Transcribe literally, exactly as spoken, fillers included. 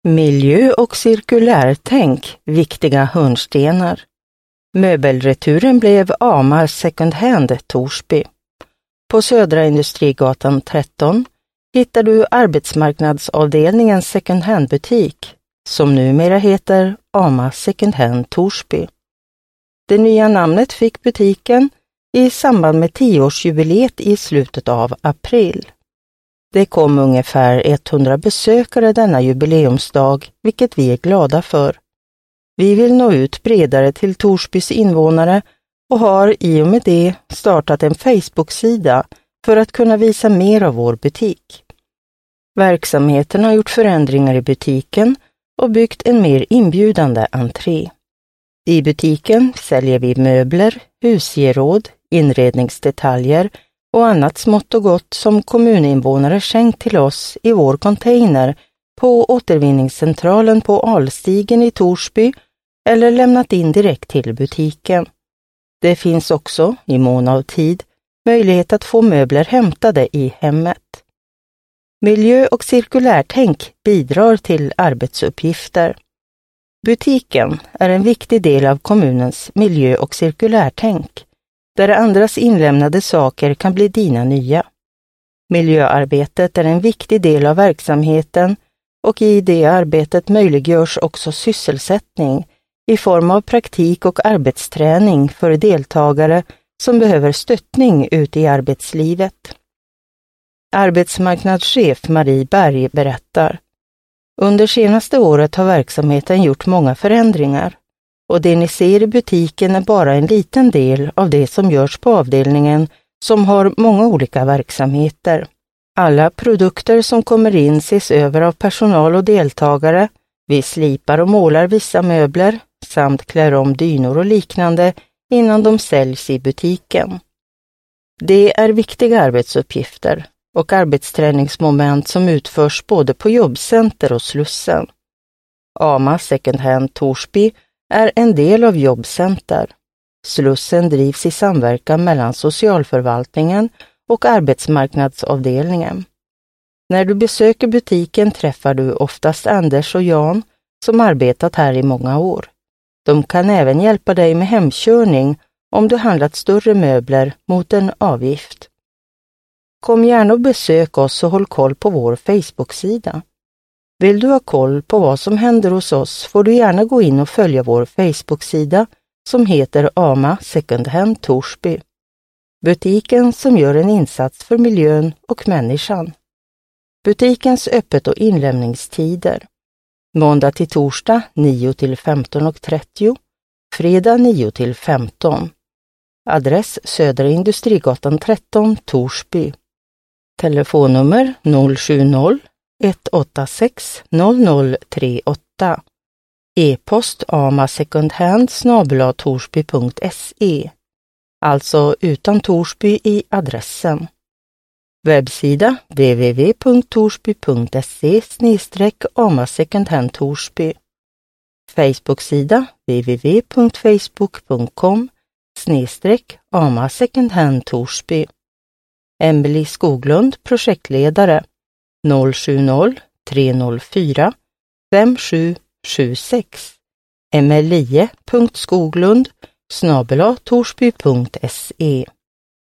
Miljö- och cirkulärtänk, viktiga hörnstenar. Möbelreturen blev Amar Second Hand Torsby. På Södra Industrigatan tretton hittar du arbetsmarknadsavdelningens second hand-butik, som numera heter Amar Second Hand Torsby. Det nya namnet fick butiken i samband med tioårsjubileet i slutet av april. Det kom ungefär hundra besökare denna jubileumsdag, vilket vi är glada för. Vi vill nå ut bredare till Torsbys invånare och har i och med det startat en Facebook-sida för att kunna visa mer av vår butik. Verksamheten har gjort förändringar i butiken och byggt en mer inbjudande entré. I butiken säljer vi möbler, husgeråd, inredningsdetaljer och annat smått och gott som kommuninvånare skänkt till oss i vår container på återvinningscentralen på Alstigen i Torsby eller lämnat in direkt till butiken. Det finns också, i mån av tid, möjlighet att få möbler hämtade i hemmet. Miljö- och cirkulärtänk bidrar till arbetsuppgifter. Butiken är en viktig del av kommunens miljö- och cirkulärtänk, där andras inlämnade saker kan bli dina nya. Miljöarbetet är en viktig del av verksamheten och i det arbetet möjliggörs också sysselsättning i form av praktik och arbetsträning för deltagare som behöver stöttning ut i arbetslivet. Arbetsmarknadschef Marie Berg berättar: under senaste året har verksamheten gjort många förändringar och det ni ser i butiken är bara en liten del av det som görs på avdelningen som har många olika verksamheter. Alla produkter som kommer in ses över av personal och deltagare. Vi slipar och målar vissa möbler samt klär om dynor och liknande innan de säljs i butiken. Det är viktiga arbetsuppgifter och arbetsträningsmoment som utförs både på jobbcenter och Slussen. Amar Second Hand Torsby är en del av jobbcenter. Slussen drivs i samverkan mellan socialförvaltningen och arbetsmarknadsavdelningen. När du besöker butiken träffar du oftast Anders och Jan som arbetat här i många år. De kan även hjälpa dig med hemkörning om du handlat större möbler mot en avgift. Kom gärna och besök oss och håll koll på vår Facebook-sida. Vill du ha koll på vad som händer hos oss får du gärna gå in och följa vår Facebook-sida som heter Amar Second Hand Torsby. Butiken som gör en insats för miljön och människan. Butikens öppet- och inlämningstider. Måndag till torsdag nio till femton och trettio. Fredag nio till femton. Adress Södra Industrigatan tretton Torsby. Telefonnummer noll sju noll ett åtta sex noll noll tre åtta. E-post amasecondhand snabel-a torsby punkt se. Alltså utan Torsby i adressen. Webbsida w w w punkt torsby punkt se slash amasecondhand Torsby. Facebook-sida w w w punkt facebook punkt com slash amasecondhand Torsby. Emily Skoglund, projektledare, noll sju noll tre noll fyra fem sju sju sex. emelie punkt skoglund snabel-a torsby punkt se.